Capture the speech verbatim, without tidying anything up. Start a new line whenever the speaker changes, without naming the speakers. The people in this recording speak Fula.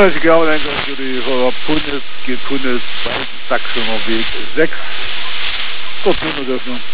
Gaulenker für die Punnes, Gepunnes, Sachsener Weg sechs. Dort Öffnung.